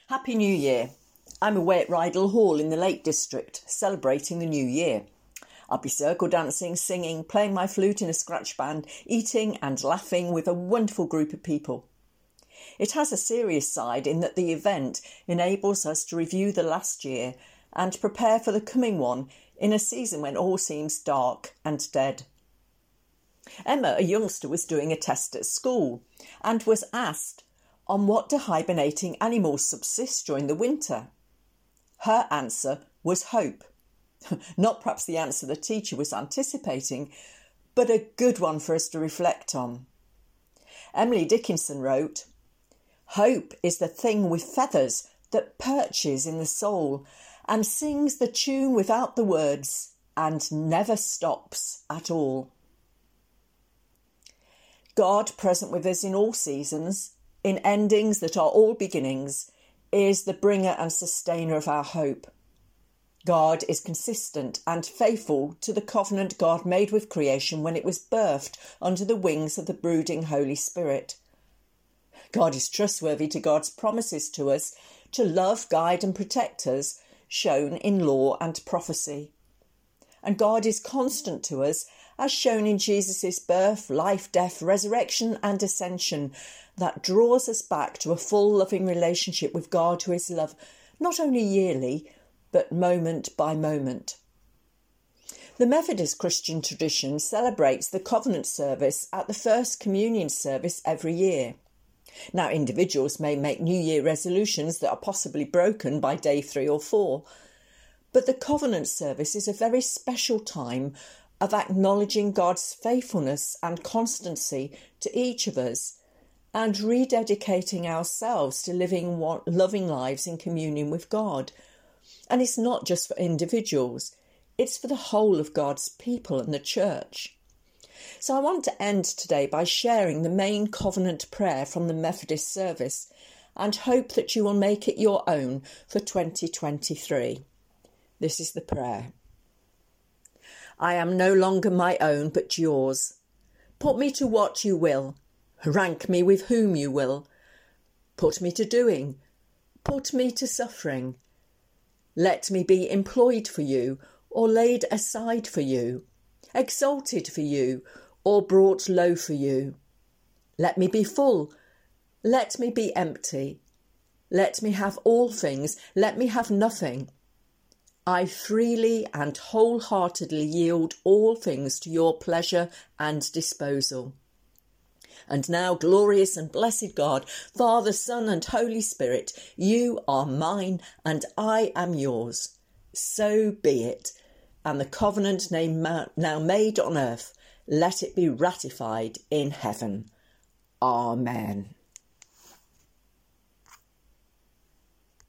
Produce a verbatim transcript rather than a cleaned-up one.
Happy New Year. I'm away at Rydal Hall in the Lake District, celebrating the new year. I'll be circle dancing, singing, playing my flute in a scratch band, eating and laughing with a wonderful group of people. It has a serious side in that the event enables us to review the last year and prepare for the coming one in a season when all seems dark and dead. Emma, a youngster, was doing a test at school and was asked, on what do hibernating animals subsist during the winter? Her answer was hope. Not perhaps the answer the teacher was anticipating, but a good one for us to reflect on. Emily Dickinson wrote, "Hope is the thing with feathers that perches in the soul and sings the tune without the words and never stops at all." God, present with us in all seasons, in endings that are all beginnings, is the bringer and sustainer of our hope. God is consistent and faithful to the covenant God made with creation when it was birthed under the wings of the brooding Holy Spirit. God is trustworthy to God's promises to us to love, guide and protect us, shown in law and prophecy. And God is constant to us, as shown in Jesus' birth, life, death, resurrection and ascension, that draws us back to a full loving relationship with God who is love, not only yearly, but moment by moment. The Methodist Christian tradition celebrates the covenant service at the first communion service every year. Now, individuals may make New Year resolutions that are possibly broken by day three or four, but the covenant service is a very special time of acknowledging God's faithfulness and constancy to each of us and rededicating ourselves to living loving lives in communion with God. And it's not just for individuals, it's for the whole of God's people and the church. So I want to end today by sharing the main covenant prayer from the Methodist service and hope that you will make it your own for twenty twenty-three. This is the prayer. I am no longer my own, but yours. Put me to what you will. Rank me with whom you will. Put me to doing. Put me to suffering. Let me be employed for you, or laid aside for you, exalted for you, or brought low for you. Let me be full. Let me be empty. Let me have all things. Let me have nothing. I freely and wholeheartedly yield all things to your pleasure and disposal. And now, glorious and blessed God, Father, Son and Holy Spirit, you are mine and I am yours. So be it. And the covenant now made on earth, let it be ratified in heaven. Amen.